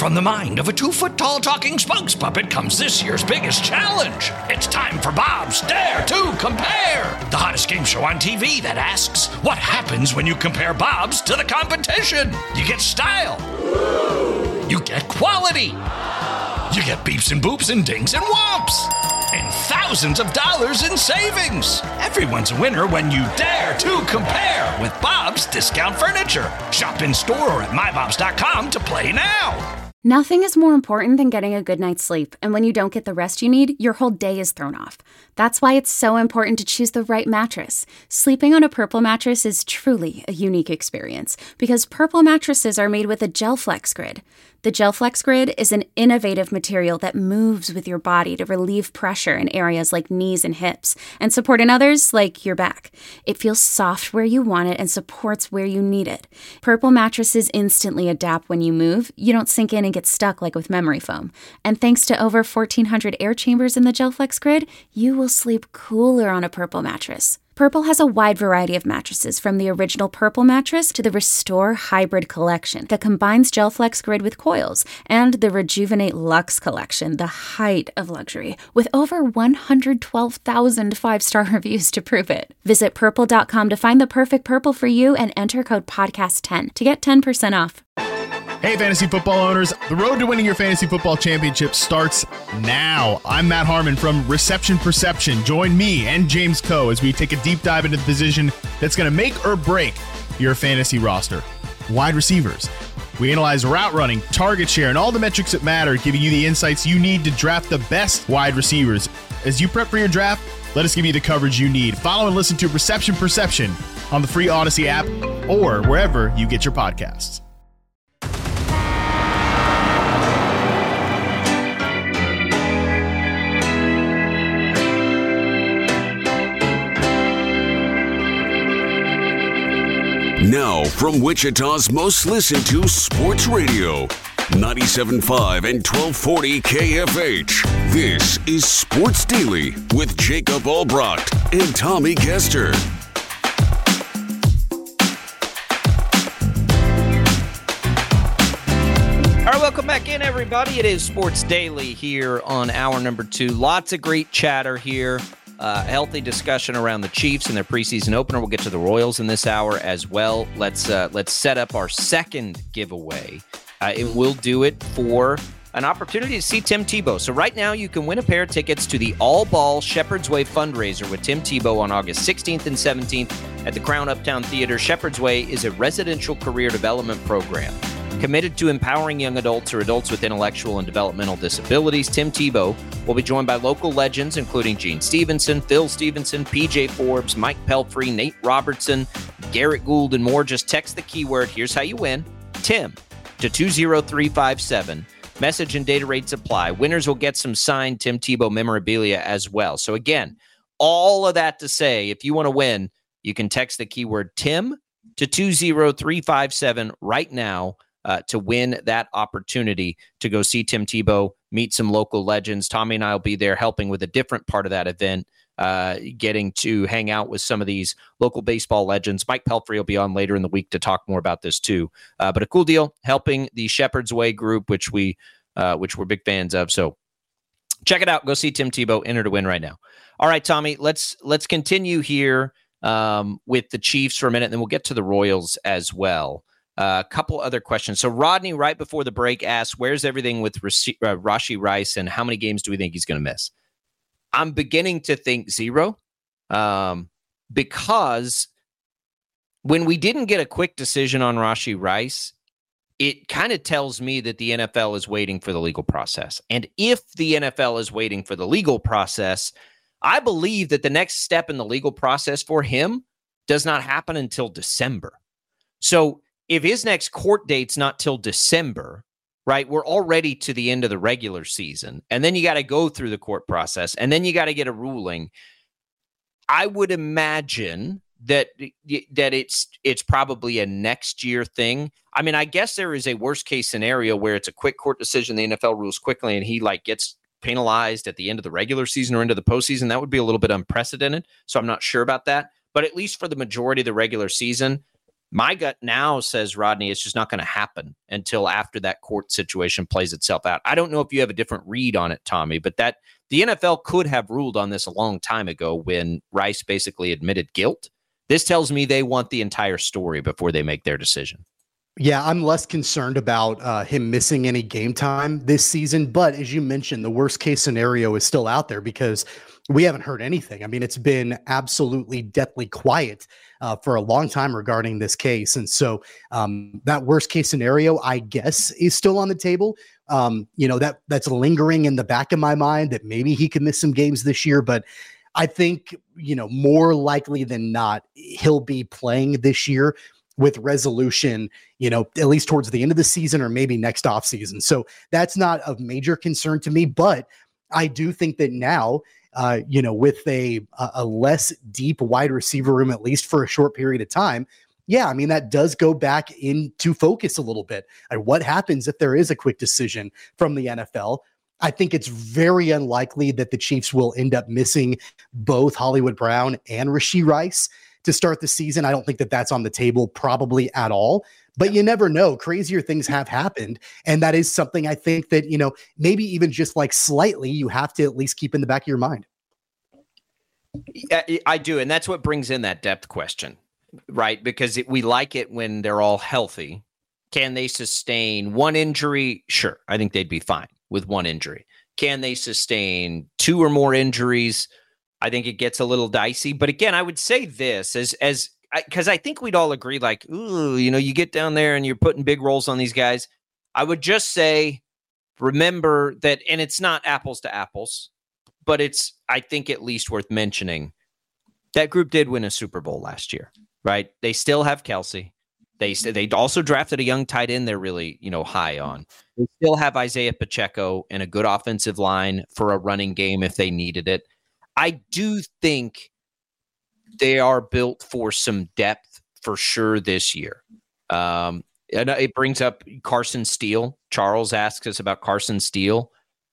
From the mind of a 2-foot-tall talking spokes puppet comes this year's biggest challenge. It's time for Bob's Dare to Compare, the hottest game show on TV that asks, what happens when you compare Bob's to the competition? You get style. You get quality. You get beeps and boops and dings and whomps. And thousands of dollars in savings. Everyone's a winner when you dare to compare with Bob's Discount Furniture. Shop in store or at mybobs.com to play now. Nothing is more important than getting a good night's sleep, and when you don't get the rest you need, your whole day is thrown off. That's why it's so important to choose the right mattress. Sleeping on a Purple mattress is truly a unique experience, because Purple mattresses are made with a GelFlex Grid. The GelFlex Grid is an innovative material that moves with your body to relieve pressure in areas like knees and hips, and support in others like your back. It feels soft where you want it and supports where you need it. Purple mattresses instantly adapt when you move. You don't sink in and get stuck like with memory foam. And thanks to over 1,400 air chambers in the GelFlex Grid, you will sleep cooler on a Purple mattress. Purple has a wide variety of mattresses, from the original Purple mattress to the Restore Hybrid collection that combines GelFlex Grid with coils, and the Rejuvenate Luxe collection, the height of luxury, with over 112,000 five-star reviews to prove it. Visit purple.com to find the perfect Purple for you and enter code podcast10 to get 10% off. Hey, fantasy football owners. The road to winning your fantasy football championship starts now. I'm Matt Harmon from Reception Perception. Join me and James Coe as we take a deep dive into the position that's going to make or break your fantasy roster. Wide receivers. We analyze route running, target share, and all the metrics that matter, giving you the insights you need to draft the best wide receivers. As you prep for your draft, let us give you the coverage you need. Follow and listen to Reception Perception on the free Odyssey app or wherever you get your podcasts. Now, from Wichita's most listened to sports radio, 97.5 and 1240 KFH. This is Sports Daily with Jacob Albrecht and Tommy Kester. All right, welcome back in, everybody. It is Sports Daily here on hour number 2. Lots of great chatter here. Healthy discussion around the Chiefs and their preseason opener. We'll get to the Royals in this hour as well. Let's set up our second giveaway, and we'll do it for an opportunity to see Tim Tebow. So right now, you can win a pair of tickets to the All Ball Shepherd's Way fundraiser with Tim Tebow on August 16th and 17th at the Crown Uptown Theater. Shepherd's Way is a residential career development program committed to empowering young adults or adults with intellectual and developmental disabilities. Tim Tebow will be joined by local legends, including Gene Stevenson, Phil Stevenson, PJ Forbes, Mike Pelfrey, Nate Robertson, Garrett Gould, and more. Just text the keyword, here's how you win, Tim, to 20357. Message and data rates apply. Winners will get some signed Tim Tebow memorabilia as well. So again, all of that to say, if you want to win, you can text the keyword Tim to 20357 right now. To win that opportunity to go see Tim Tebow, meet some local legends. Tommy and I will be there helping with a different part of that event, getting to hang out with some of these local baseball legends. Mike Pelfrey will be on later in the week to talk more about this too. But a cool deal, helping the Shepherd's Way group, which we're big fans of. So check it out. Go see Tim Tebow. Enter to win right now. All right, Tommy, let's continue here with the Chiefs for a minute, and then we'll get to the Royals as well. A couple other questions. So Rodney, right before the break, asked, where's everything with Rashee Rice, and how many games do we think he's going to miss? I'm beginning to think 0, because when we didn't get a quick decision on Rashee Rice, it kind of tells me that the NFL is waiting for the legal process. And if the NFL is waiting for the legal process, I believe that the next step in the legal process for him does not happen until December. So if his next court date's not till December, right, we're already to the end of the regular season. And then you got to go through the court process, and then you got to get a ruling. I would imagine that it's probably a next year thing. I mean, I guess there is a worst case scenario where it's a quick court decision, the NFL rules quickly, and he gets penalized at the end of the regular season or into the postseason. That would be a little bit unprecedented. So I'm not sure about that. But at least for the majority of the regular season, My gut now says, Rodney, it's just not going to happen until after that court situation plays itself out. I don't know if you have a different read on it, Tommy, but that the NFL could have ruled on this a long time ago when Rice basically admitted guilt. This tells me they want the entire story before they make their decision. Yeah, I'm less concerned about him missing any game time this season. But as you mentioned, the worst case scenario is still out there because we haven't heard anything. I mean, it's been absolutely deathly quiet for a long time regarding this case. And so that worst case scenario, I guess, is still on the table. That's lingering in the back of my mind that maybe he could miss some games this year. But I think, more likely than not, he'll be playing this year with resolution, at least towards the end of the season or maybe next offseason. So that's not of major concern to me. But I do think that now, with a less deep wide receiver room, at least for a short period of time, yeah, I mean, that does go back into focus a little bit. What happens if there is a quick decision from the NFL? I think it's very unlikely that the Chiefs will end up missing both Hollywood Brown and Rashee Rice to start the season. I don't think that that's on the table probably at all, but you never know. Crazier things have happened. And that is something I think that, maybe even just like slightly, you have to at least keep in the back of your mind. I do. And that's what brings in that depth question, right? Because we like it when they're all healthy. Can they sustain one injury? Sure. I think they'd be fine with one injury. Can they sustain two or more injuries? I think it gets a little dicey. But again, I would say this because I think we'd all agree, like, ooh, you get down there and you're putting big roles on these guys. I would just say, remember that, and it's not apples to apples, but it's, I think, at least worth mentioning. That group did win a Super Bowl last year, right? They still have Kelsey. They also drafted a young tight end they're really, high on. They still have Isaiah Pacheco and a good offensive line for a running game if they needed it. I do think they are built for some depth for sure this year. And it brings up Carson Steele. Charles asks us about Carson Steele.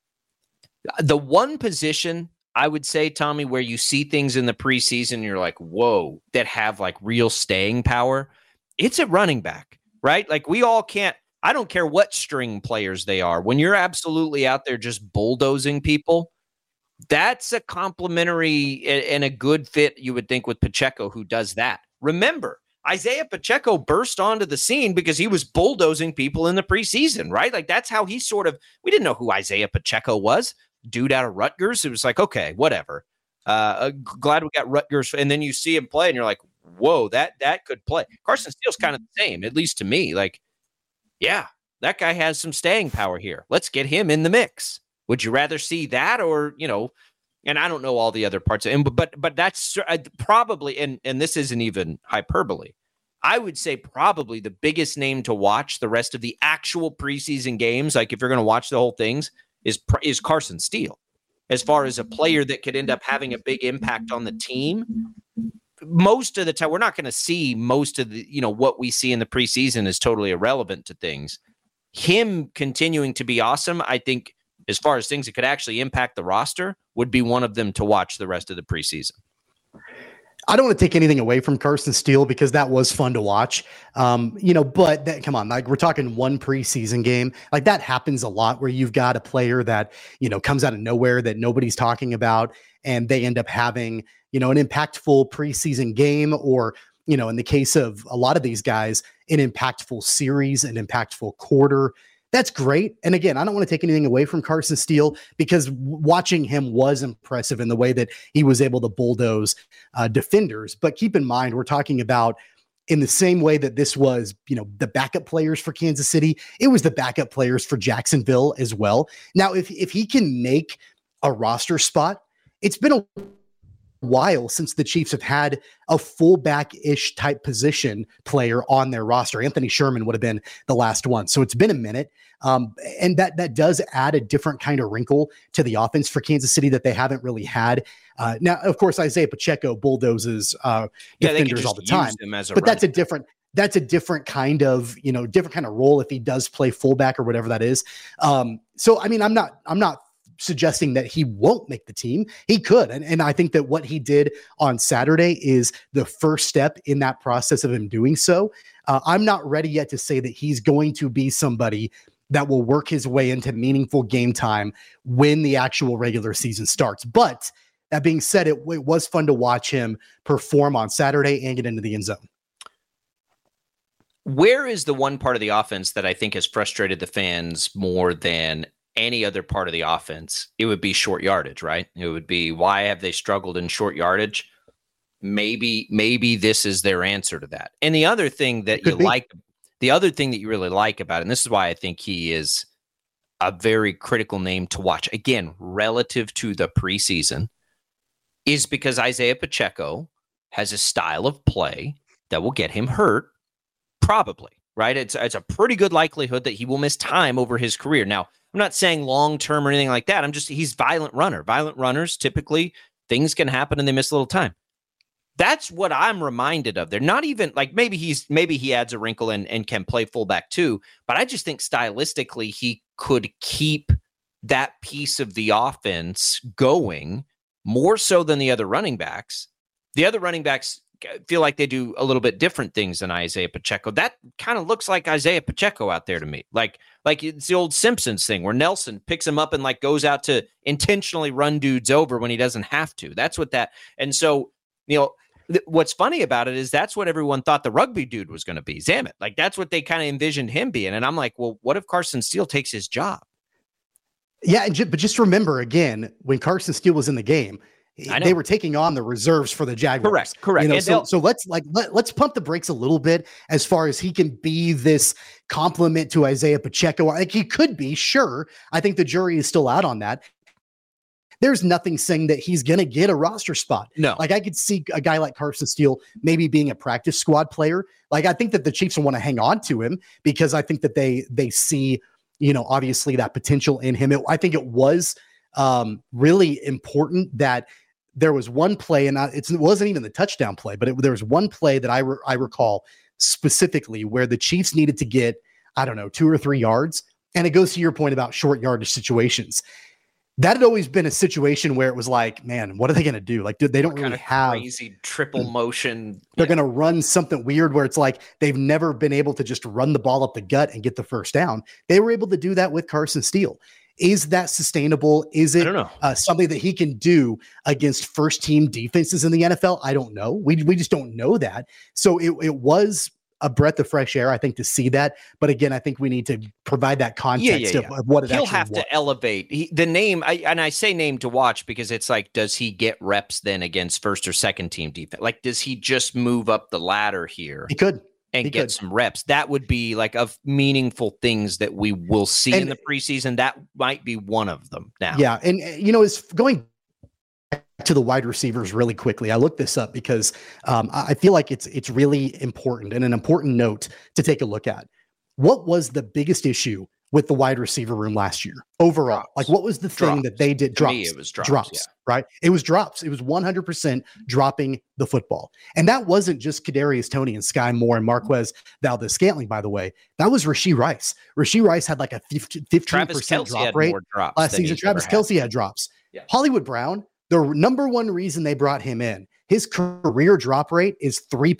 The one position I would say, Tommy, where you see things in the preseason, you're like, whoa, that have like real staying power. It's at running back, right? Like we all can't, I don't care what string players they are. When you're absolutely out there just bulldozing people, that's a complimentary and a good fit, you would think, with Pacheco, who does that. Remember, Isaiah Pacheco burst onto the scene because he was bulldozing people in the preseason, right? Like that's how he we didn't know who Isaiah Pacheco was. Dude out of Rutgers. It was like, okay, whatever. Glad we got Rutgers. And then you see him play and you're like, whoa, that could play. Carson Steele's kind of the same, at least to me. Like, yeah, that guy has some staying power here. Let's get him in the mix. Would you rather see that or, and I don't know all the other parts, but that's probably, and this isn't even hyperbole, I would say probably the biggest name to watch the rest of the actual preseason games, like if you're going to watch the whole things, is Carson Steele. As far as a player that could end up having a big impact on the team, most of the time, we're not going to see most of the, what we see in the preseason is totally irrelevant to things. Him continuing to be awesome, I think, as far as things that could actually impact the roster, would be one of them to watch the rest of the preseason. I don't want to take anything away from Carson Steele because that was fun to watch. But come on, like we're talking one preseason game, like that happens a lot where you've got a player that, comes out of nowhere that nobody's talking about and they end up having, an impactful preseason game or, in the case of a lot of these guys, an impactful series, an impactful quarter. That's great. And again, I don't want to take anything away from Carson Steele because watching him was impressive in the way that he was able to bulldoze defenders. But keep in mind, we're talking about in the same way that this was, the backup players for Kansas City, it was the backup players for Jacksonville as well. Now, if he can make a roster spot, it's been a while since the Chiefs have had a fullback-ish type position player on their roster. Anthony Sherman would have been the last one. So it's been a minute. And that does add a different kind of wrinkle to the offense for Kansas City that they haven't really had. Now, of course, Isaiah Pacheco bulldozes defenders all the time, but that's a different kind of, different kind of role if he does play fullback or whatever that is. So, I mean, I'm not suggesting that he won't make the team. He could. And I think that what he did on Saturday is the first step in that process of him doing so. I'm not ready yet to say that he's going to be somebody that will work his way into meaningful game time when the actual regular season starts. But that being said, it was fun to watch him perform on Saturday and get into the end zone. Where is the one part of the offense that I think has frustrated the fans more than any other part of the offense? It would be short yardage, right? It would be, why have they struggled in short yardage? Maybe this is their answer to that. And the other thing that you like, the other thing that you really like about it, and this is why I think he is a very critical name to watch, again, relative to the preseason, is because Isaiah Pacheco has a style of play that will get him hurt. Probably, right? It's a pretty good likelihood that he will miss time over his career. Now, I'm not saying long-term or anything like that. He's violent runner. Violent runners, typically, things can happen and they miss a little time. That's what I'm reminded of. They're not even like, maybe he adds a wrinkle and can play fullback too, but I just think stylistically he could keep that piece of the offense going more so than the other running backs. The other running backs feel like they do a little bit different things than Isaiah Pacheco. That kind of looks like Isaiah Pacheco out there to me. Like it's the old Simpsons thing where Nelson picks him up and like goes out to intentionally run dudes over when he doesn't have to. That's what that. And so, what's funny about it is that's what everyone thought the rugby dude was going to be, Zamet. Like that's what they kind of envisioned him being. And I'm like, well, what if Carson Steele takes his job? Yeah, but just remember again, when Carson Steele was in the game, they were taking on the reserves for the Jaguars. Correct. So let's pump the brakes a little bit as far as he can be this compliment to Isaiah Pacheco. Like he could be, sure. I think the jury is still out on that. There's nothing saying that he's going to get a roster spot. No. Like I could see a guy like Carson Steele maybe being a practice squad player. Like I think that the Chiefs will want to hang on to him because I think that they see, obviously that potential in him. I think it was really important that there was one play, and it wasn't even the touchdown play, but there was one play that I recall specifically where the Chiefs needed to get, 2 or 3 yards. And it goes to your point about short yardage situations. That had always been a situation where it was like, man, what are they going to do? Like, they don't really have crazy triple motion. They're going to run something weird where it's like they've never been able to just run the ball up the gut and get the first down. They were able to do that with Carson Steele. Is that sustainable? Is it something that he can do against first team defenses in the NFL? I don't know. We just don't know that. So it was a breath of fresh air, I think, to see that. But again, I think we need to provide that context of what it actually was. He'll have to elevate the name. I say name to watch because it's like, does he get reps then against first or second team defense? Like, does he just move up the ladder here? He could. And get some reps. That would be like of meaningful things that we will see in the preseason. That might be one of them now. Yeah. And, it's going back to the wide receivers really quickly. I looked this up because I feel like it's really important and an important note to take a look at. What was the biggest issue with the wide receiver room last year overall? Drops. Like, what was the thing that they did? Drops. To me, it was drops. Right? It was drops. It was 100% dropping the football. And that wasn't just Kadarius Toney and Sky Moore and Marquez Valdes-Scantling, by the way. That was Rashee Rice. Rashee Rice had like a 15% drop rate last season. Travis Kelce had drops. Yeah. Hollywood Brown, the number one reason they brought him in, his career drop rate is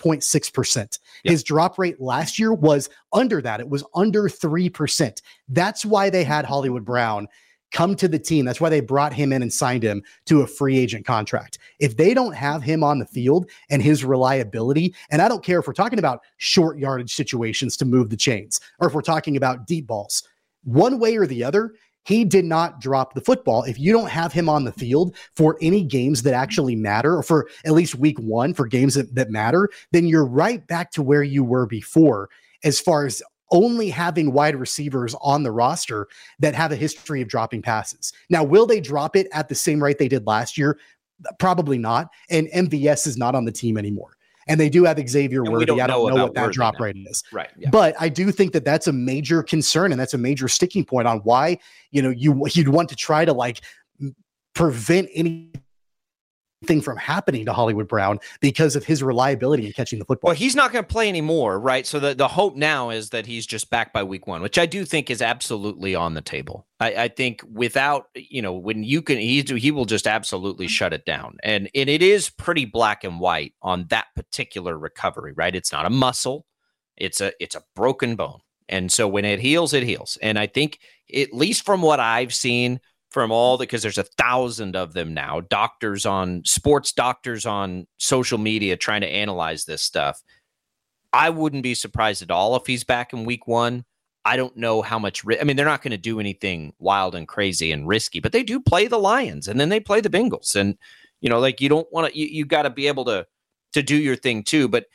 3.6%. Yep. His drop rate last year was under that. It was under 3%. That's why they had Hollywood Brown come to the team. That's why they brought him in and signed him to a free agent contract. If they don't have him on the field and his reliability, and I don't care if we're talking about short yardage situations to move the chains, or if we're talking about deep balls, one way or the other, he did not drop the football. If you don't have him on the field for any games that actually matter, or for at least week one for games that matter, then you're right back to where you were before as far as only having wide receivers on the roster that have a history of dropping passes. Now, will they drop it at the same rate they did last year? Probably not. And MVS is not on the team anymore. And they do have Xavier Worthy. I don't know what that drop rate is. Right. Yeah. But I do think that that's a major concern, and that's a major sticking point on why, you'd want to try to like prevent any from happening to Hollywood Brown because of his reliability in catching the football. Well, he's not going to play anymore, right? So the hope now is that he's just back by week 1, which I do think is absolutely on the table. I think without, when you can, he will just absolutely shut it down. And it is pretty black and white on that particular recovery, right? It's not a muscle. It's a broken bone. And so when it heals, it heals. And I think, at least from what I've seen from because there's 1,000 of them now, sports doctors on social media trying to analyze this stuff. I wouldn't be surprised at all if he's back in week 1. I don't know how much, they're not going to do anything wild and crazy and risky, but they do play the Lions and then they play the Bengals. And, you don't want to, you got to be able to do your thing too. But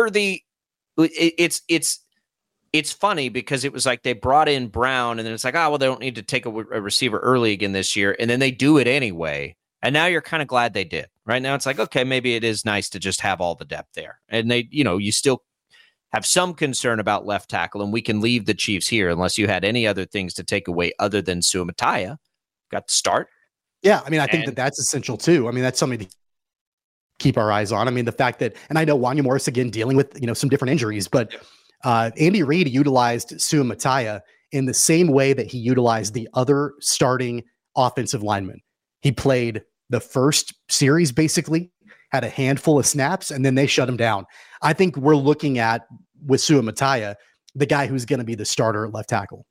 it's funny because it was like they brought in Brown and then it's like, they don't need to take a receiver early again this year. And then they do it anyway. And now you're kind of glad they did. Right now it's like, okay, maybe it is nice to just have all the depth there. And they, you still have some concern about left tackle, and we can leave the Chiefs here unless you had any other things to take away other than Suamataia. Got the start. Yeah, I think that's essential too. That's something to keep our eyes on. The fact that, and I know Wanya Morris, again, dealing with, some different injuries, but Andy Reid utilized Suamataia in the same way that he utilized the other starting offensive linemen. He played the first series, basically, had a handful of snaps, and then they shut him down. I think we're looking at, with Suamataia, the guy who's going to be the starter at left tackle.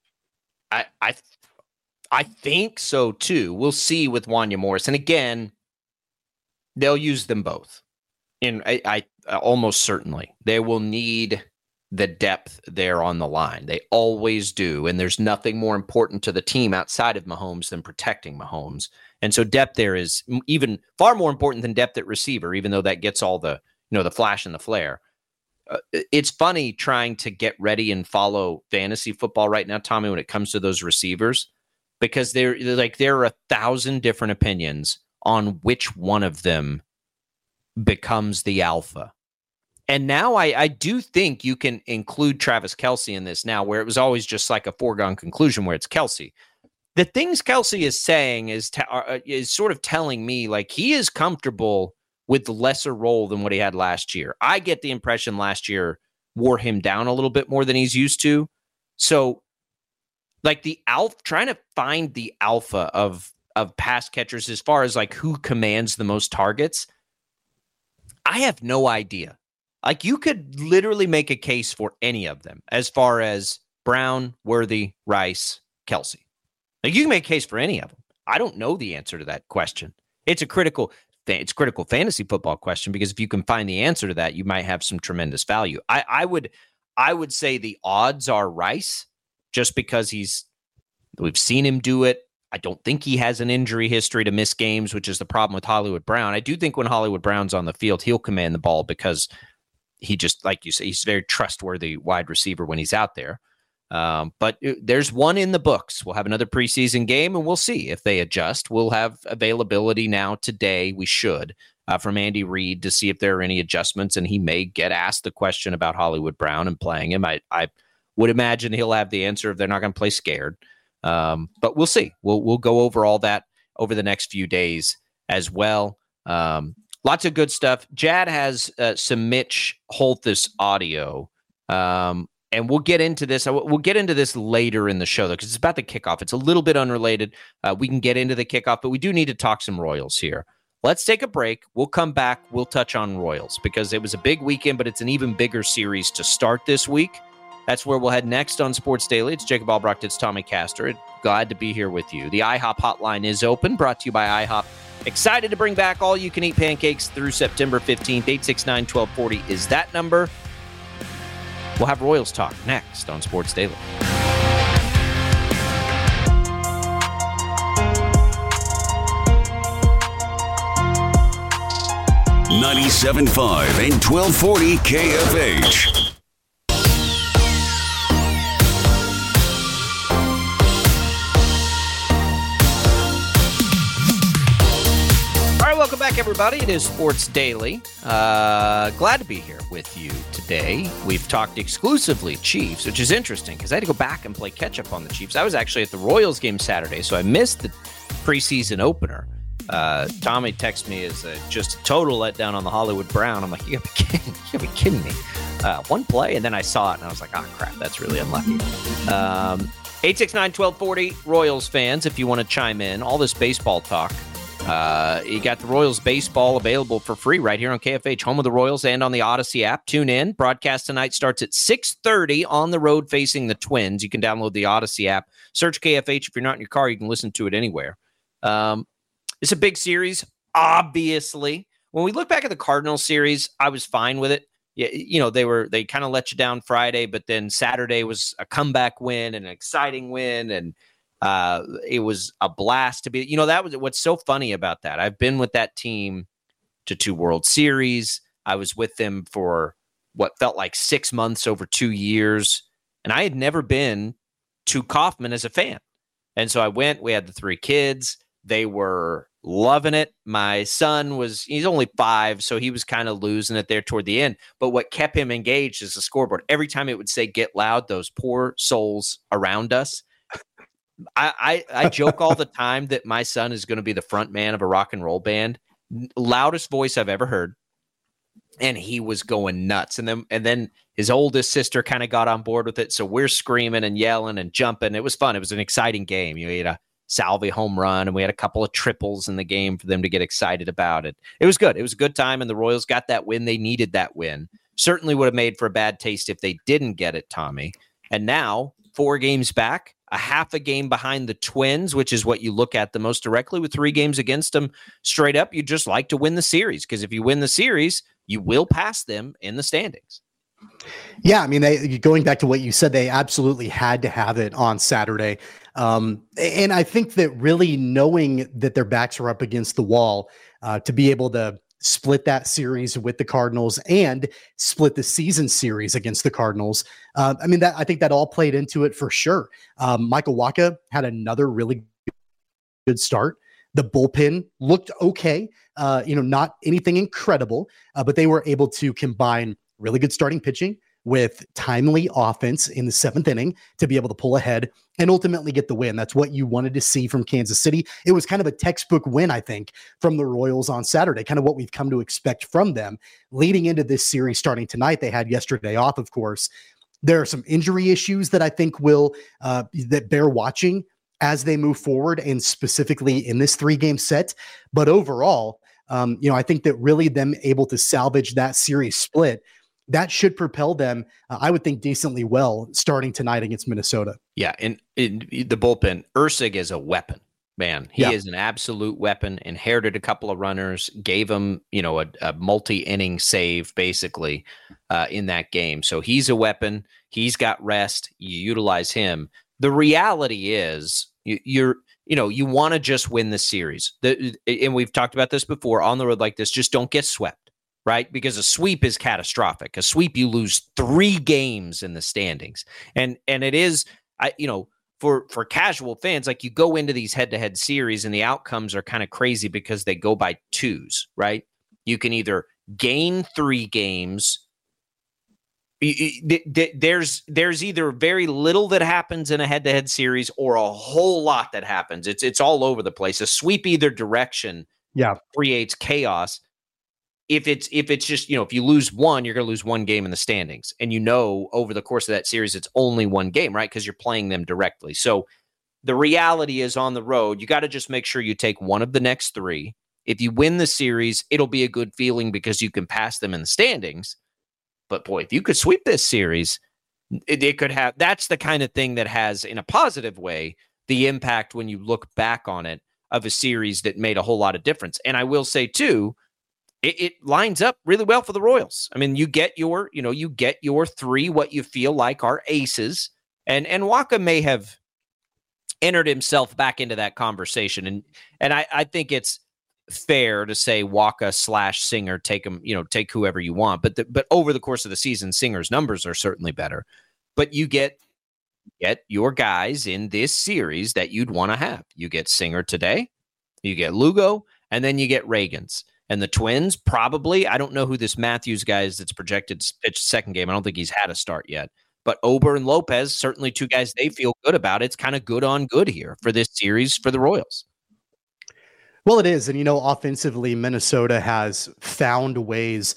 I think so, too. We'll see with Wanya Morris. And again, they'll use them both. And I almost certainly. They will need the depth there on the line. They always do. And there's nothing more important to the team outside of Mahomes than protecting Mahomes. And so depth there is even far more important than depth at receiver, even though that gets all the, the flash and the flare. It's funny trying to get ready and follow fantasy football right now, Tommy, when it comes to those receivers, because there are 1,000 different opinions on which one of them becomes the alpha. And now I do think you can include Travis Kelce in this now, where it was always just like a foregone conclusion where it's Kelce. The things Kelce is saying is sort of telling me like he is comfortable with the lesser role than what he had last year. I get the impression last year wore him down a little bit more than he's used to. So like trying to find the alpha of pass catchers as far as like who commands the most targets, I have no idea. Like you could literally make a case for any of them as far as Brown, Worthy, Rice, Kelce. Like you can make a case for any of them. I don't know the answer to that question. It's a critical fantasy football question because if you can find the answer to that, you might have some tremendous value. I would say the odds are Rice just because we've seen him do it. I don't think he has an injury history to miss games, which is the problem with Hollywood Brown. I do think when Hollywood Brown's on the field, he'll command the ball because he just, like you say, he's a very trustworthy wide receiver when he's out there. But there's one in the books. We'll have another preseason game, and we'll see if they adjust. We'll have availability now today. We should from Andy Reid to see if there are any adjustments, and he may get asked the question about Hollywood Brown and playing him. I would imagine he'll have the answer if they're not going to play scared. But we'll see. We'll go over all that over the next few days as well. Lots of good stuff. Jad has some Mitch Holthus audio. And we'll get into this. We'll get into this later in the show, though, because it's about the kickoff. It's a little bit unrelated. We can get into the kickoff, but we do need to talk some Royals here. Let's take a break. We'll come back. We'll touch on Royals because it was a big weekend, but it's an even bigger series to start this week. That's where we'll head next on Sports Daily. It's Jacob Albrecht. It's Tommy Castor. Glad to be here with you. The IHOP hotline is open, brought to you by IHOP. Excited to bring back all-you-can-eat pancakes through September 15th. 869-1240 is that number. We'll have Royals talk next on Sports Daily. .97.5 and 1240 KFH. Welcome back, everybody. It is Sports Daily. Glad to be here with you today. We've talked exclusively Chiefs, which is interesting because I had to go back and play catch-up on the Chiefs. I was actually at the Royals game Saturday, so I missed the preseason opener. Tommy texted me as just a total letdown on the Hollywood Brown. I'm like, you gotta be kidding me. One play, and then I saw it, and I was like, oh, crap, that's really unlucky. 869-1240, Royals fans, if you want to chime in. All this baseball talk. You got the Royals baseball available for free right here on KFH, home of the Royals, and on the Odyssey app. Tune in. Broadcast tonight starts at 6:30 on the road facing the Twins. You can download the Odyssey app. Search KFH. If you're not in your car, you can listen to it anywhere. It's a big series, obviously. When we look back at the Cardinals series, I was fine with it. Yeah, you know, they kind of let you down Friday, but then Saturday was a comeback win and an exciting win, and it was a blast to be. You know, that was what's so funny about that. I've been with that team to 2 World Series. I was with them for what felt like 6 months over 2 years, and I had never been to Kauffman as a fan. And so I went. We had the 3 kids. They were loving it. My son he's only 5, so he was kind of losing it there toward the end. But what kept him engaged is the scoreboard. Every time it would say "get loud," those poor souls around us. I joke all the time that my son is going to be the front man of a rock and roll band. Loudest voice I've ever heard. And he was going nuts. And then his oldest sister kind of got on board with it. So we're screaming and yelling and jumping. It was fun. It was an exciting game. You had a Salvi home run, and we had a couple of triples in the game for them to get excited about it. It was good. It was a good time, and the Royals got that win. They needed that win. Certainly would have made for a bad taste if they didn't get it, Tommy. And now, 4 games back, a half a game behind the Twins, which is what you look at the most directly with 3 games against them straight up. You just like to win the series, because if you win the series, you will pass them in the standings. Yeah, I mean, going back to what you said, they absolutely had to have it on Saturday. And I think that really knowing that their backs are up against the wall, to be able to split that series with the Cardinals and split the season series against the Cardinals. I mean, I think that all played into it for sure. Michael Wacha had another really good start. The bullpen looked okay, not anything incredible, but they were able to combine really good starting pitching with timely offense in the 7th inning to be able to pull ahead and ultimately get the win. That's what you wanted to see from Kansas City. It was kind of a textbook win, I think, from the Royals on Saturday, kind of what we've come to expect from them leading into this series starting tonight. They had yesterday off, of course. There are some injury issues that I think will that bear watching as they move forward, and specifically in this 3-game set. But overall, I think that really them able to salvage that series split, that should propel them, I would think, decently well starting tonight against Minnesota. Yeah, and in the bullpen, Ursig is a weapon, man. He is an absolute weapon. Inherited a couple of runners, gave him, a multi-inning save basically in that game. So he's a weapon. He's got rest. You utilize him. The reality is, you want to just win the series. And we've talked about this before on the road like this. Just don't get swept. Right? Because a sweep is catastrophic. A sweep, you lose 3 games in the standings. And it is, for casual fans, like you go into these head-to-head series and the outcomes are kind of crazy because they go by 2s, right? You can either gain 3 games. There's either very little that happens in a head-to-head series or a whole lot that happens. It's all over the place. A sweep either direction creates chaos. If it's just, if you lose 1, you're going to lose 1 game in the standings. And over the course of that series, it's only 1 game, right? Because you're playing them directly. So the reality is on the road, you got to just make sure you take 1 of the next 3. If you win the series, it'll be a good feeling because you can pass them in the standings. But boy, if you could sweep this series, it could have, that's the kind of thing that has, in a positive way, the impact when you look back on it of a series that made a whole lot of difference. And I will say too, it lines up really well for the Royals. I mean, you get your 3, what you feel like are aces, and Wacha may have entered himself back into that conversation. And I think it's fair to say Wacha / Singer, take him, take whoever you want. But over the course of the season, Singer's numbers are certainly better. But you get your guys in this series that you'd want to have. You get Singer today, you get Lugo, and then you get Ragans. And the Twins, probably, I don't know who this Matthews guy is that's projected to pitch the second game. I don't think he's had a start yet. But Ober and Lopez, certainly 2 guys they feel good about. It's kind of good on good here for this series for the Royals. Well, it is. And, offensively, Minnesota has found ways,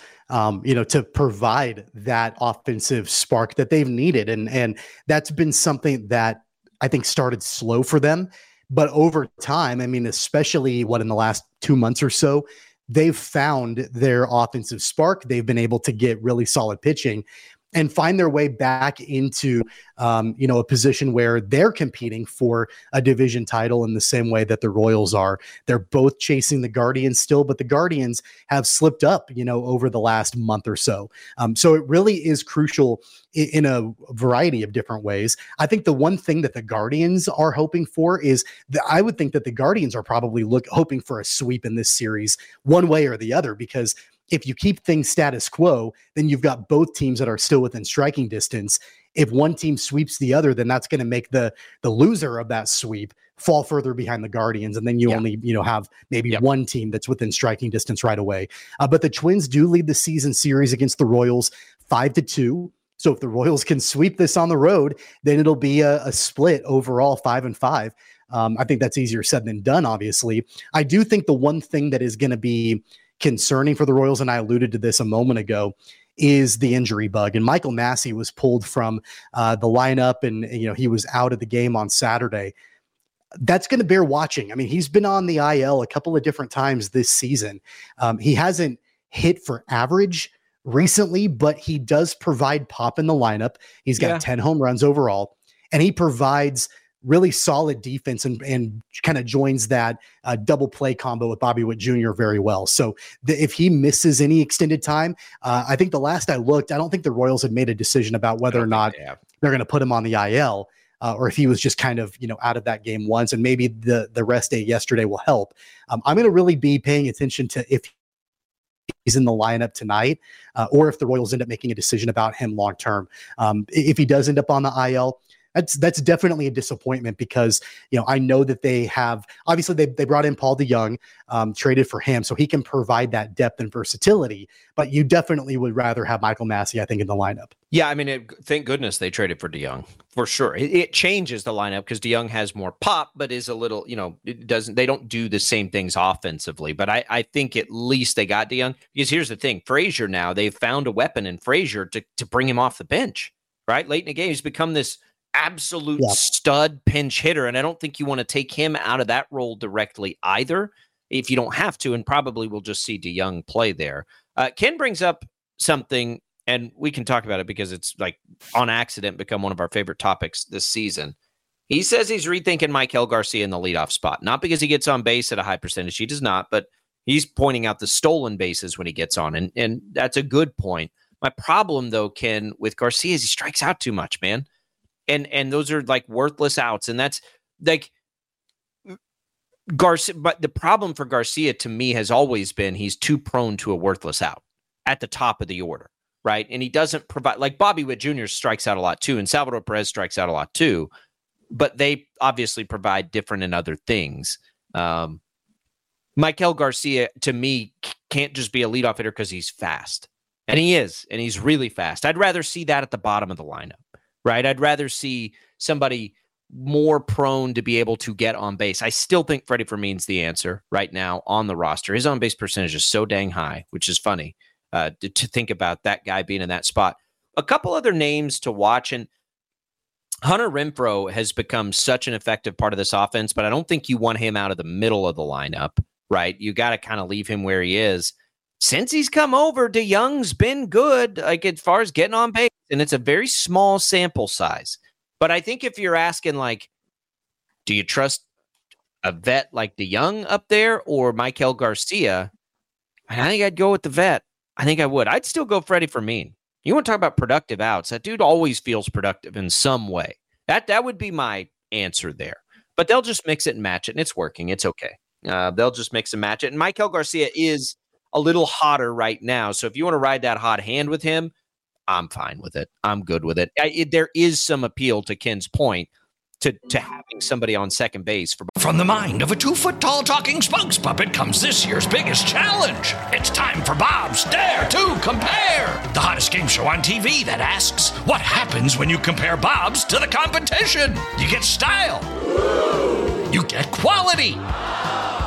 to provide that offensive spark that they've needed. And that's been something that I think started slow for them. But over time, especially in the last 2 months or so, they've found their offensive spark. They've been able to get really solid pitching and find their way back into, a position where they're competing for a division title in the same way that the Royals are. They're both chasing the Guardians still, but the Guardians have slipped up, over the last month or so. So it really is crucial in a variety of different ways. I think the one thing that the Guardians are hoping for is I would think that the Guardians are probably hoping for a sweep in this series one way or the other, because if you keep things status quo, then you've got both teams that are still within striking distance. If one team sweeps the other, then that's going to make the loser of that sweep fall further behind the Guardians. And then you only, have maybe one team that's within striking distance right away. But the Twins do lead the season series against the Royals 5-2. So if the Royals can sweep this on the road, then it'll be a split overall 5-5. I think that's easier said than done, obviously. I do think the one thing that is going to be concerning for the Royals, and I alluded to this a moment ago, is the injury bug. And Michael Massey was pulled from the lineup, and he was out of the game on Saturday. That's going to bear watching. He's been on the IL a couple of different times this season. He hasn't hit for average recently, but he does provide pop in the lineup. He's got 10 home runs overall, and he provides really solid defense and kind of joins that double play combo with Bobby Witt Jr. very well. So if he misses any extended time, I think the last I looked, I don't think the Royals had made a decision about whether or not they're going to put him on the IL or if he was just kind of, out of that game once, and maybe the rest day yesterday will help. I'm going to really be paying attention to if he's in the lineup tonight or if the Royals end up making a decision about him long-term. If he does end up on the IL, that's definitely a disappointment because, I know that they have, obviously they brought in Paul DeJong, traded for him so he can provide that depth and versatility, but you definitely would rather have Michael Massey, I think, in the lineup. Yeah. Thank goodness they traded for DeJong for sure. It changes the lineup because DeJong has more pop, but is a little, they don't do the same things offensively, but I think at least they got DeJong because here's the thing, Frazier now, they've found a weapon in Frazier to bring him off the bench, right? Late in the game, he's become this absolute stud pinch hitter. And I don't think you want to take him out of that role directly either if you don't have to, and probably we'll just see DeJong play there. Ken brings up something, and we can talk about it because it's like on accident become one of our favorite topics this season. He says he's rethinking Maikel Garcia in the leadoff spot, not because he gets on base at a high percentage. He does not, but he's pointing out the stolen bases when he gets on. And that's a good point. My problem though, Ken, with Garcia is he strikes out too much, man. And those are like worthless outs. And that's like Garcia. But the problem for Garcia to me has always been he's too prone to a worthless out at the top of the order, right? And he doesn't provide, like Bobby Witt Jr. strikes out a lot too, and Salvador Perez strikes out a lot too, but they obviously provide different and other things. Maikel Garcia, to me, can't just be a leadoff hitter because he's fast. And he is, and he's really fast. I'd rather see that at the bottom of the lineup. Right. I'd rather see somebody more prone to be able to get on base. I still think Freddie Fermin's the answer right now on the roster. His on base percentage is so dang high, which is funny to think about that guy being in that spot. A couple other names to watch, and Hunter Renfroe has become such an effective part of this offense, but I don't think you want him out of the middle of the lineup. Right. You got to kind of leave him where he is. Since he's come over, DeJong's been good, like as far as getting on base, and it's a very small sample size. But I think if you're asking, like, do you trust a vet like DeJong up there or Maikel Garcia? I think I'd go with the vet. I think I would. I'd still go Freddie Fermin. You want to talk about productive outs? That dude always feels productive in some way. That would be my answer there. But they'll just mix it and match it, and it's working. It's okay. They'll just mix and match it. And Maikel Garcia is a little hotter right now. So if you want to ride that hot hand with him, I'm fine with it. I'm good with it. There is some appeal to Ken's point to having somebody on second base. From the mind of a 2-foot-tall talking spokes puppet comes this year's biggest challenge. It's time for Bob's Dare to Compare, the hottest game show on TV that asks, what happens when you compare Bob's to the competition? You get style. You get quality.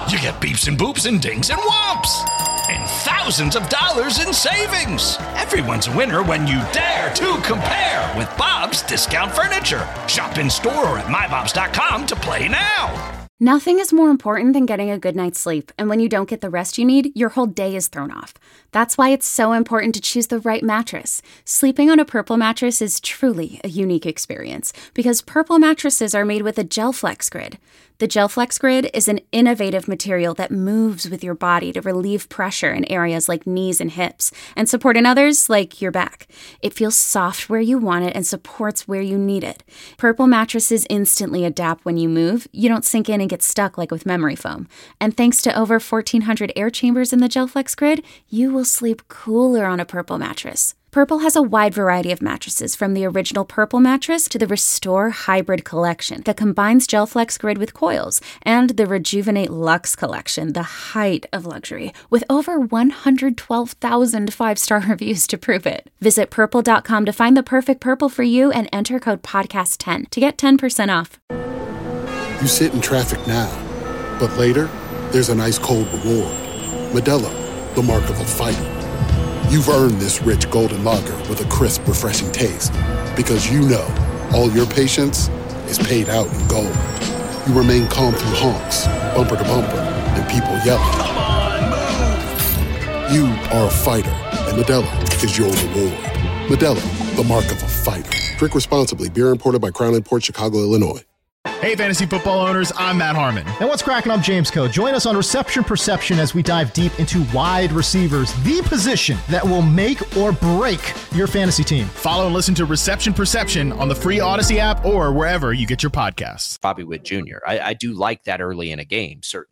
You get beeps and boops and dings and whomps. And thousands of dollars in savings. Everyone's a winner when you dare to compare with Bob's Discount Furniture. Shop in store or at mybobs.com to play now. Nothing is more important than getting a good night's sleep, and when you don't get the rest you need, your whole day is thrown off. That's why it's so important to choose the right mattress. Sleeping on a Purple mattress is truly a unique experience, because Purple mattresses are made with a GelFlex Grid. The GelFlex Grid is an innovative material that moves with your body to relieve pressure in areas like knees and hips, and support in others like your back. It feels soft where you want it and supports where you need it. Purple mattresses instantly adapt when you move. You don't sink in and get stuck like with memory foam. And thanks to over 1,400 air chambers in the GelFlex Grid, you will sleep cooler on a Purple mattress. Purple has a wide variety of mattresses, from the original Purple mattress to the Restore Hybrid collection that combines GelFlex Grid with coils, and the Rejuvenate Luxe collection, the height of luxury, with over 112,000 five-star reviews to prove it. Visit Purple.com to find the perfect Purple for you and enter code podcast10 to get 10% off. You sit in traffic now, but later, there's an ice-cold reward. Modelo, the mark of a fighter. You've earned this rich golden lager with a crisp, refreshing taste. Because you know, all your patience is paid out in gold. You remain calm through honks, bumper to bumper, and people yelling. Come on, move! You are a fighter, and Modelo is your reward. Modelo, the mark of a fighter. Drink responsibly. Beer imported by Crown Imports, Chicago, Illinois. Hey, fantasy football owners, I'm Matt Harmon. And what's cracking? I'm James Coe. Join us on Reception Perception as we dive deep into wide receivers, the position that will make or break your fantasy team. Follow and listen to Reception Perception on the free Odyssey app or wherever you get your podcasts. Bobby Witt Jr. I do like that early in a game, certainly.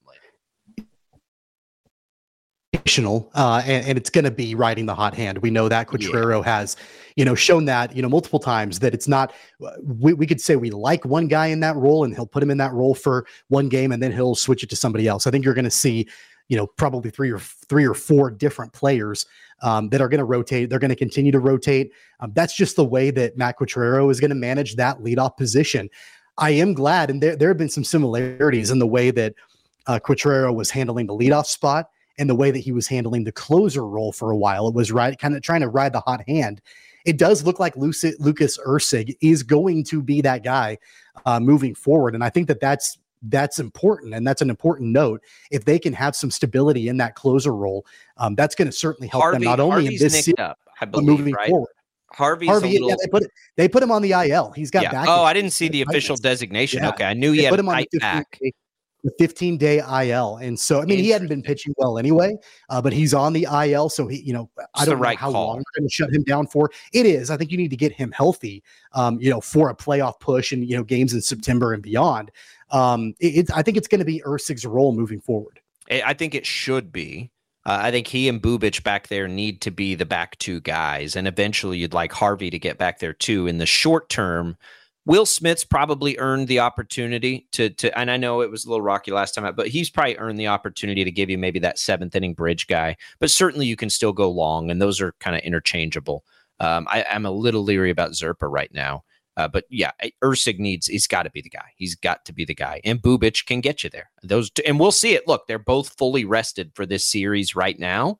And it's going to be riding the hot hand. We know that Quatrero has, shown that, multiple times, that it's not, we could say we like one guy in that role and he'll put him in that role for one game and then he'll switch it to somebody else. I think you're going to see, probably three or four different players that are going to rotate. They're going to continue to rotate. That's just the way that Matt Quatrero is going to manage that leadoff position. I am glad, and there have been some similarities in the way that Quatrero was handling the leadoff spot and the way that he was handling the closer role for a while. It was kind of trying to ride the hot hand. It does look like Lucas Erceg is going to be that guy moving forward. And I think that's important. And that's an important note. If they can have some stability in that closer role, that's going to certainly help them not only in this season, but moving forward. Harvey, they put him on the IL. He's got back. Oh, I didn't see the official designation. Yeah. Okay, I knew he had a tight back. The 15-day IL. And so, he hadn't been pitching well anyway, but he's on the IL. So he, I don't know how long we're going to shut him down for. It is. I think you need to get him healthy, for a playoff push and, games in September and beyond. I think it's going to be Erceg's role moving forward. I think it should be. I think he and Bubic back there need to be the back two guys. And eventually you'd like Harvey to get back there too. In the short term, Will Smith's probably earned the opportunity to, and I know it was a little rocky last time, but he's probably earned the opportunity to give you maybe that seventh inning bridge guy. But certainly you can still go long, and those are kind of interchangeable. I'm a little leery about Zerpa right now, but yeah, Erceg he's got to be the guy. He's got to be the guy, and Bubic can get you there. And we'll see it. Look, they're both fully rested for this series right now.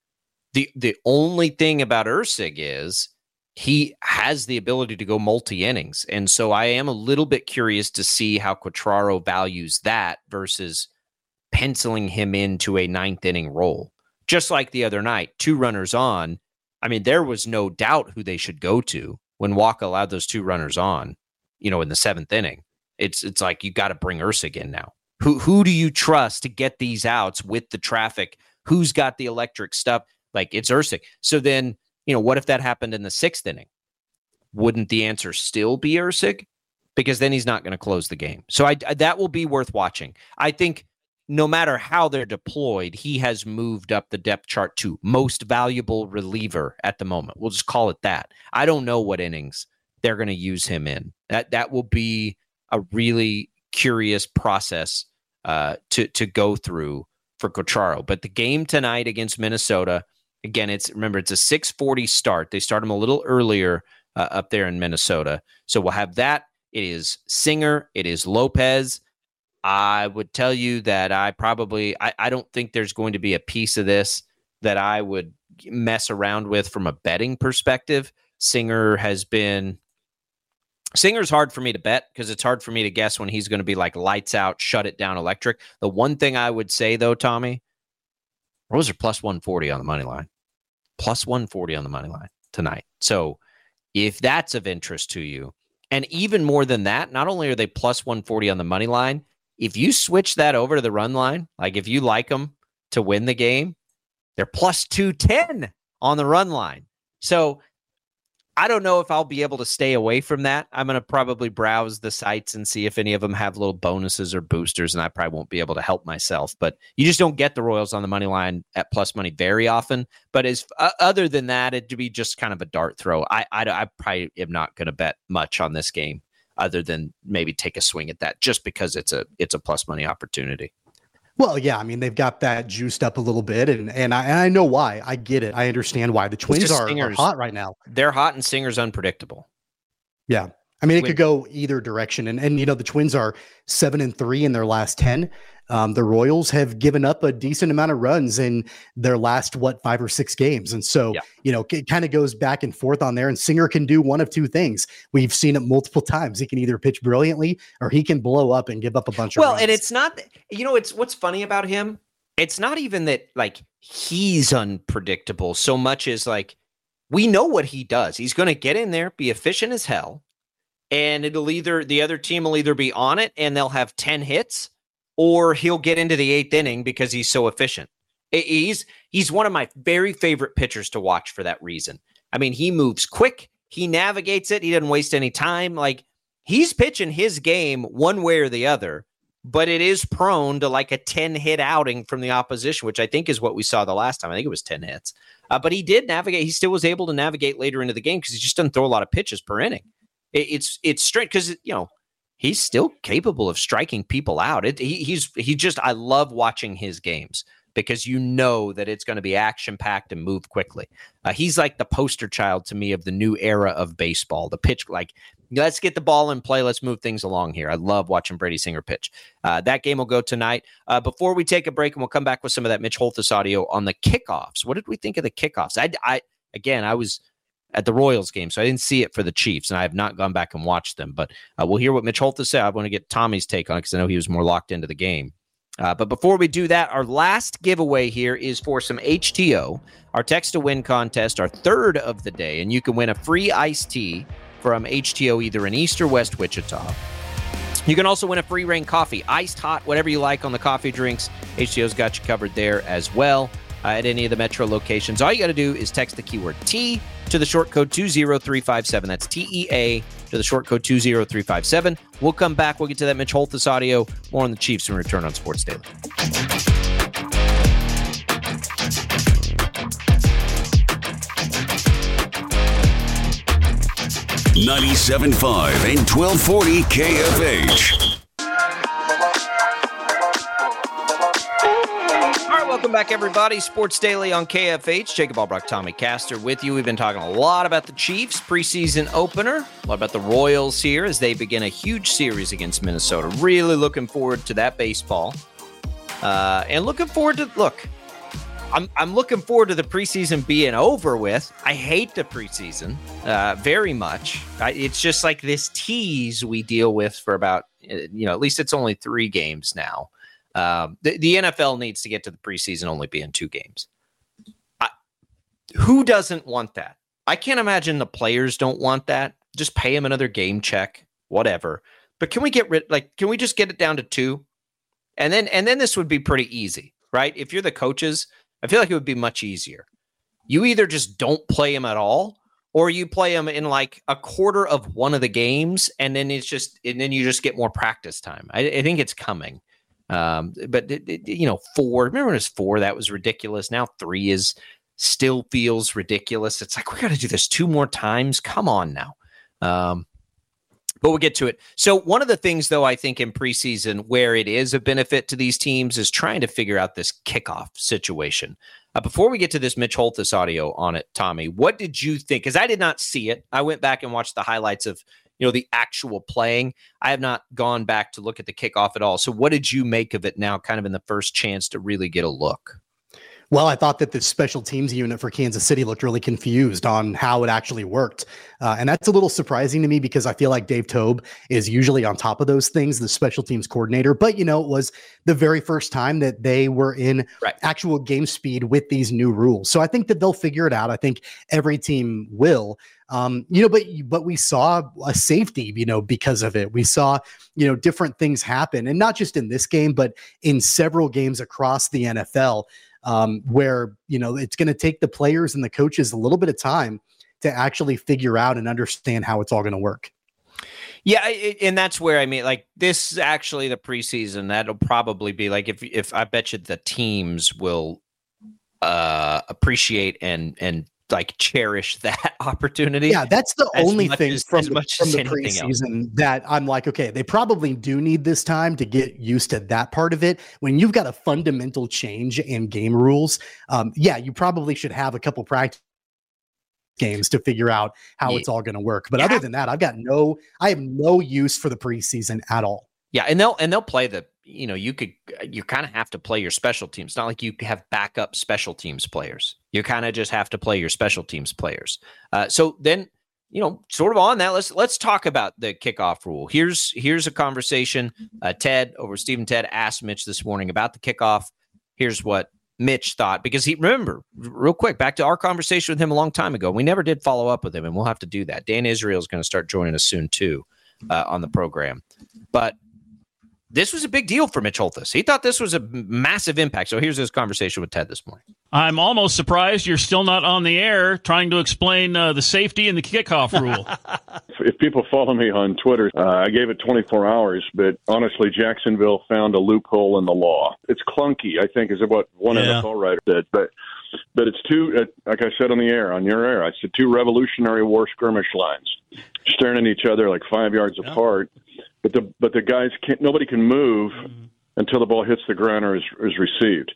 The only thing about Erceg is he has the ability to go multi-innings. And so I am a little bit curious to see how Quatraro values that versus penciling him into a ninth inning role. Just like the other night, 2 runners on. There was no doubt who they should go to when Walker allowed those 2 runners on, in the 7th inning. It's like, you got to bring Erceg in now. Who do you trust to get these outs with the traffic? Who's got the electric stuff? Like, it's Erceg. So then, what if that happened in the 6th inning? Wouldn't the answer still be Erceg? Because then he's not going to close the game. So that will be worth watching. I think no matter how they're deployed, he has moved up the depth chart to most valuable reliever at the moment. We'll just call it that. I don't know what innings they're going to use him in. That will be a really curious process to go through for Quatraro. But the game tonight against Minnesota, again, it's a 6:40 start. They start him a little earlier up there in Minnesota. So we'll have that. It is Singer. It is Lopez. I would tell you that I don't think there's going to be a piece of this that I would mess around with from a betting perspective. Singer's hard for me to bet because it's hard for me to guess when he's going to be like lights out, shut it down electric. The one thing I would say, though, Tommy, Royals are plus 140 on the money line. Plus 140 on the money line tonight. So if that's of interest to you, and even more than that, not only are they plus 140 on the money line, if you switch that over to the run line, like if you like them to win the game, they're plus 210 on the run line. So I don't know if I'll be able to stay away from that. I'm going to probably browse the sites and see if any of them have little bonuses or boosters, and I probably won't be able to help myself. But you just don't get the Royals on the money line at plus money very often. But as other than that, it'd be just kind of a dart throw. I probably am not going to bet much on this game other than maybe take a swing at that just because it's a plus money opportunity. Well, yeah, I mean, they've got that juiced up a little bit, and I know why. I get it. I understand why. The Twins are hot right now. They're hot, and Singer's unpredictable. Yeah. I mean, it could go either direction. And the Twins are 7-3 in their last 10. The Royals have given up a decent amount of runs in their last, 5 or 6 games. And so, it kind of goes back and forth on there, and Singer can do one of two things. We've seen it multiple times. He can either pitch brilliantly or he can blow up and give up a bunch of runs. And it's not, it's what's funny about him. It's not even that like he's unpredictable so much as like, we know what he does. He's going to get in there, be efficient as hell. And the other team will either be on it and they'll have 10 hits, or he'll get into the 8th inning because he's so efficient. He's one of my very favorite pitchers to watch for that reason. I mean, he moves quick. He navigates it. He doesn't waste any time. Like, he's pitching his game one way or the other, but it is prone to like a 10-hit outing from the opposition, which I think is what we saw the last time. I think it was 10 hits. But he did navigate. He still was able to navigate later into the game because he just doesn't throw a lot of pitches per inning. It's straight because, he's still capable of striking people out. I love watching his games because that it's going to be action-packed and move quickly. He's like the poster child to me of the new era of baseball. The pitch, like, let's get the ball in play. Let's move things along here. I love watching Brady Singer pitch. That game will go tonight. Before we take a break, and we'll come back with some of that Mitch Holthus audio on the kickoffs. What did we think of the kickoffs? I was at the Royals game, so I didn't see it for the Chiefs, and I have not gone back and watched them. But we'll hear what Mitch Holthus said. I want to get Tommy's take on it because I know he was more locked into the game. But before we do that, our last giveaway here is for some HTO, our text to win contest, our third of the day, and you can win a free iced tea from HTO either in East or West Wichita. You can also win a free rain coffee, iced, hot, whatever you like on the coffee drinks. HTO's got you covered there as well. At any of the metro locations. All you got to do is text the keyword T to the short code 20357. That's TEA to the short code 20357. We'll come back. We'll get to that Mitch Holthus audio. More on the Chiefs when we return on Sports Daily. 97.5 and 1240 KFH. Welcome back, everybody. Sports Daily on KFH. Jacob Albrock, Tommy Castor with you. We've been talking a lot about the Chiefs preseason opener, a lot about the Royals here as they begin a huge series against Minnesota. Really looking forward to that baseball. And looking forward to, I'm looking forward to the preseason being over with. I hate the preseason very much. It's just like this tease we deal with for about, at least it's only 3 games now. The NFL needs to get to the preseason only being 2 games. Who doesn't want that? I can't imagine the players don't want that. Just pay them another game check, whatever. But can we can we just get it down to 2? And then this would be pretty easy, right? If you're the coaches, I feel like it would be much easier. You either just don't play them at all, or you play them in like a quarter of one of the games, and then you just get more practice time. I think it's coming. But 4, remember when it was 4, that was ridiculous. Now 3 still feels ridiculous. It's like, we got to do this 2 more times. Come on now. But we'll get to it. So one of the things, though, I think in preseason where it is a benefit to these teams is trying to figure out this kickoff situation. Before we get to this Mitch Holthus audio on it, Tommy, what did you think? Because I did not see it. I went back and watched the highlights of, the actual playing. I have not gone back to look at the kickoff at all. So what did you make of it now, kind of in the first chance to really get a look? Well, I thought that the special teams unit for Kansas City looked really confused on how it actually worked. And that's a little surprising to me because I feel like Dave Toub is usually on top of those things, the special teams coordinator. But, it was the very first time that they were in actual game speed with these new rules. So I think that they'll figure it out. I think every team will. But we saw a safety, because of it. We saw, different things happen, and not just in this game, but in several games across the NFL. Where, it's going to take the players and the coaches a little bit of time to actually figure out and understand how it's all going to work. Yeah. And that's where, this is actually the preseason. That'll probably be like, if I bet you the teams will appreciate and like cherish that opportunity. Yeah, that's the only thing from the preseason that I'm like, okay, they probably do need this time to get used to that part of it. When you've got a fundamental change in game rules, you probably should have a couple practice games to figure out how it's all going to work. But other than that, I have no use for the preseason at all. Yeah, and they'll play you kind of have to play your special teams. It's not like you have backup special teams players. You kind of just have to play your special teams players. So then, sort of on that, let's talk about the kickoff rule. Here's a conversation. Stephen Ted asked Mitch this morning about the kickoff. Here's what Mitch thought, because remember, real quick, back to our conversation with him a long time ago. We never did follow up with him, and we'll have to do that. Dan Israel is going to start joining us soon too on the program. But this was a big deal for Mitch Holthus. He thought this was a massive impact. So here's his conversation with Ted this morning. I'm almost surprised you're still not on the air trying to explain the safety and the kickoff rule. If people follow me on Twitter, I gave it 24 hours, but honestly, Jacksonville found a loophole in the law. It's clunky, I think, is what one NFL writer said. But it's two, like I said on your air, I said two Revolutionary War skirmish lines staring at each other like 5 yards apart. But the guys nobody can move until the ball hits the ground or is received.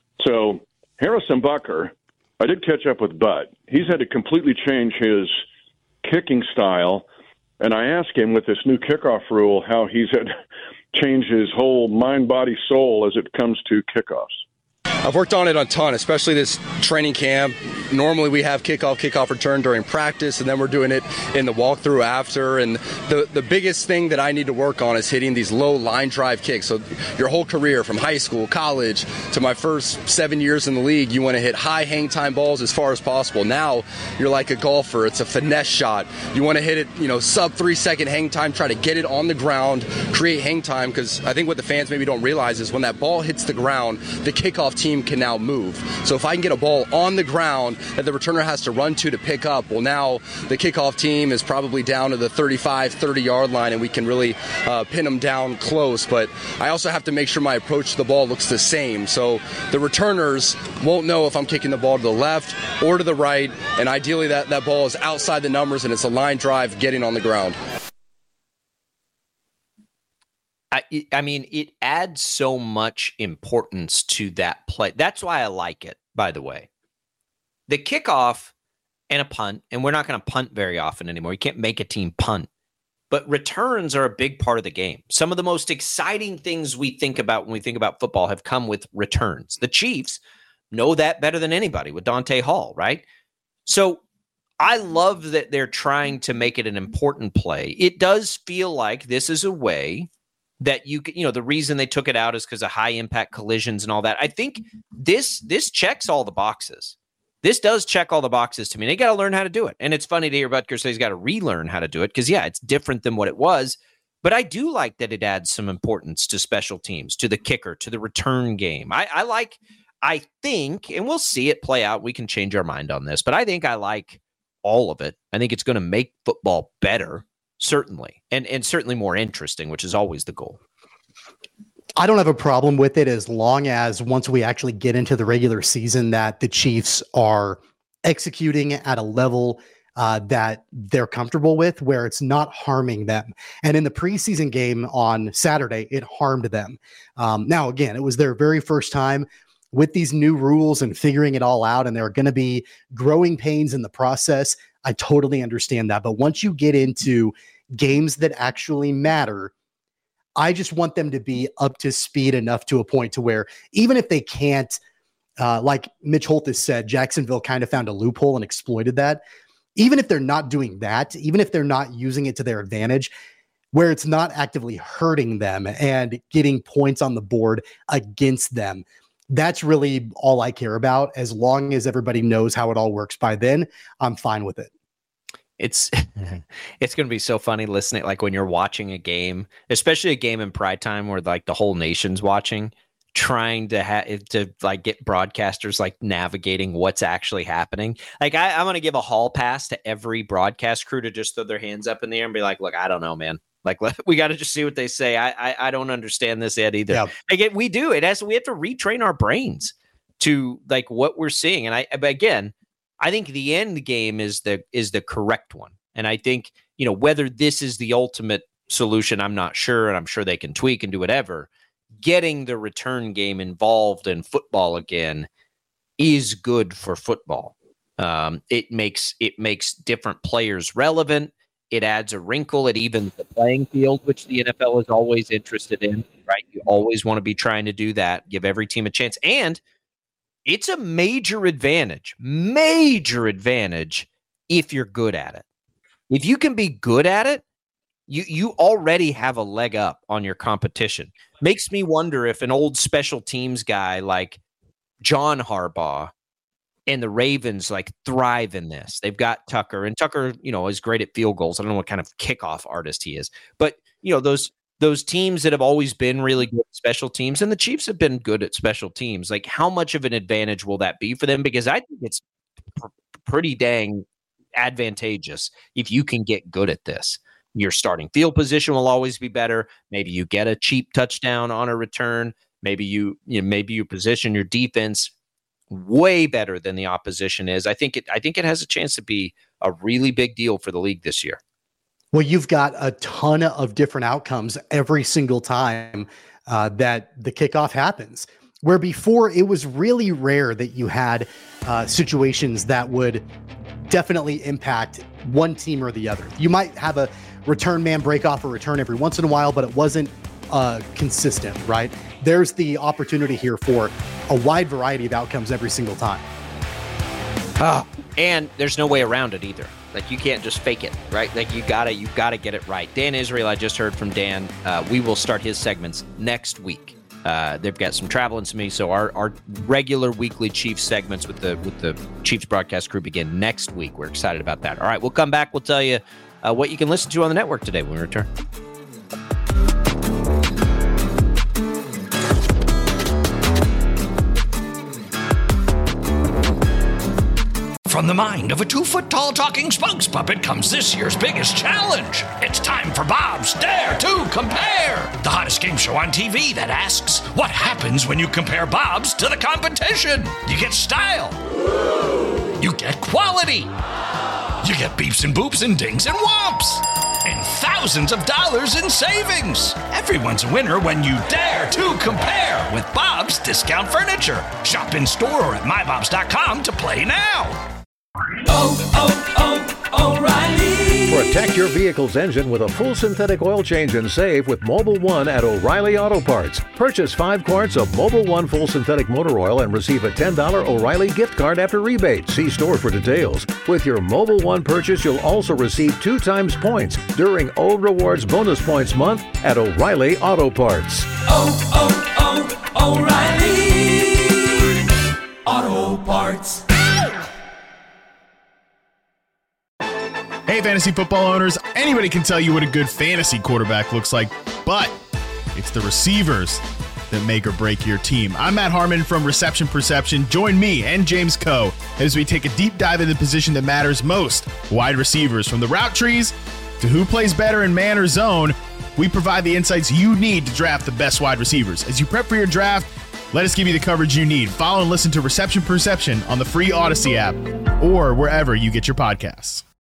So Harrison Butker, I did catch up with Bud. He's had to completely change his kicking style, and I asked him with this new kickoff rule how he's had to change his whole mind, body, soul as it comes to kickoffs. I've worked on it a ton, especially this training camp. Normally we have kickoff return during practice, and then we're doing it in the walkthrough after. And the biggest thing that I need to work on is hitting these low line drive kicks. So your whole career, from high school, college, to my first 7 years in the league, you want to hit high hang time balls as far as possible. Now you're like a golfer. It's a finesse shot. You want to hit it, sub 3 second hang time, try to get it on the ground, create hang time, because I think what the fans maybe don't realize is when that ball hits the ground, the kickoff team can now move. So if I can get a ball on the ground that the returner has to run to pick up, well, now the kickoff team is probably down to the 35, 30-yard line, and we can really pin them down close. But I also have to make sure my approach to the ball looks the same. So the returners won't know if I'm kicking the ball to the left or to the right, and ideally that ball is outside the numbers and it's a line drive getting on the ground. I mean, it adds so much importance to that play. That's why I like it, by the way. The kickoff and a punt, and we're not going to punt very often anymore. You can't make a team punt. But returns are a big part of the game. Some of the most exciting things we think about when we think about football have come with returns. The Chiefs know that better than anybody with Dante Hall, right? So I love that they're trying to make it an important play. It does feel like this is a way that the reason they took it out is because of high impact collisions and all that. I think this checks all the boxes. This does check all the boxes to me. They got to learn how to do it. And it's funny to hear Butker say he's got to relearn how to do it because, it's different than what it was. But I do like that it adds some importance to special teams, to the kicker, to the return game. I think, and we'll see it play out. We can change our mind on this, but I think I like all of it. I think it's going to make football better. Certainly. And certainly more interesting, which is always the goal. I don't have a problem with it as long as once we actually get into the regular season that the Chiefs are executing at a level that they're comfortable with, where it's not harming them. And in the preseason game on Saturday, it harmed them. Now, again, it was their very first time with these new rules and figuring it all out, and there are going to be growing pains in the process. I totally understand that. But once you get into, games that actually matter, I just want them to be up to speed enough to a point to where even if they can't, like Mitch Holthus said, Jacksonville kind of found a loophole and exploited that. Even if they're not doing that, even if they're not using it to their advantage, where it's not actively hurting them and getting points on the board against them, that's really all I care about. As long as everybody knows how it all works by then, I'm fine with it. It's going to be so funny listening, like when you're watching a game, especially a game in prime time where like the whole nation's watching, trying to like get broadcasters like navigating what's actually happening. Like I'm going to give a hall pass to every broadcast crew to just throw their hands up in the air and be like, look, I don't know, man. Like we got to just see what they say. I don't understand this yet either. Yeah. Like we have to retrain our brains to like what we're seeing. But again, I think the end game is the correct one. And I think, whether this is the ultimate solution, I'm not sure. And I'm sure they can tweak and do whatever. Getting the return game involved in football again is good for football. It makes different players relevant. It adds a wrinkle. It evens the playing field, which the NFL is always interested in, right? You always want to be trying to do that, give every team a chance. And it's a major advantage if you're good at it. If you can be good at it, you already have a leg up on your competition. Makes me wonder if an old special teams guy like John Harbaugh and the Ravens like thrive in this. They've got Tucker, and Tucker, is great at field goals. I don't know what kind of kickoff artist he is, but those teams that have always been really good at special teams, and the Chiefs have been good at special teams. Like, how much of an advantage will that be for them? Because I think it's pretty dang advantageous if you can get good at this. Your starting field position will always be better. Maybe you get a cheap touchdown on a return. Maybe you position your defense way better than the opposition is. I think it has a chance to be a really big deal for the league this year. Well, you've got a ton of different outcomes every single time that the kickoff happens, where before it was really rare that you had situations that would definitely impact one team or the other. You might have a return man break off a return every once in a while, but it wasn't consistent, right? There's the opportunity here for a wide variety of outcomes every single time. And there's no way around it either. Like, you can't just fake it, right? Like, you gotta get it right. Dan Israel, I just heard from Dan. We will start his segments next week. They've got some travel and some me, so our regular weekly Chiefs segments with the Chiefs broadcast crew begin next week. We're excited about that. All right, we'll come back. We'll tell you what you can listen to on the network today when we return. From the mind of a 2-foot-tall talking spokes puppet comes this year's biggest challenge. It's time for Bob's Dare to Compare, the hottest game show on TV that asks, what happens when you compare Bob's to the competition? You get style. You get quality. You get beeps and boops and dings and whomps. And thousands of dollars in savings. Everyone's a winner when you dare to compare with Bob's Discount Furniture. Shop in store or at mybobs.com to play now. O'Reilly. Protect your vehicle's engine with a full synthetic oil change and save with Mobil 1 at O'Reilly Auto Parts. Purchase 5 quarts of Mobil 1 full synthetic motor oil and receive a $10 O'Reilly gift card after rebate. See store for details. With your Mobil 1 purchase, you'll also receive 2 times points during O Rewards Bonus Points Month at O'Reilly Auto Parts. O'Reilly Auto Parts. Hey, fantasy football owners, anybody can tell you what a good fantasy quarterback looks like, but it's the receivers that make or break your team. I'm Matt Harmon from Reception Perception. Join me and James Coe as we take a deep dive into the position that matters most, wide receivers. From the route trees to who plays better in man or zone, we provide the insights you need to draft the best wide receivers. As you prep for your draft, let us give you the coverage you need. Follow and listen to Reception Perception on the free Odyssey app or wherever you get your podcasts.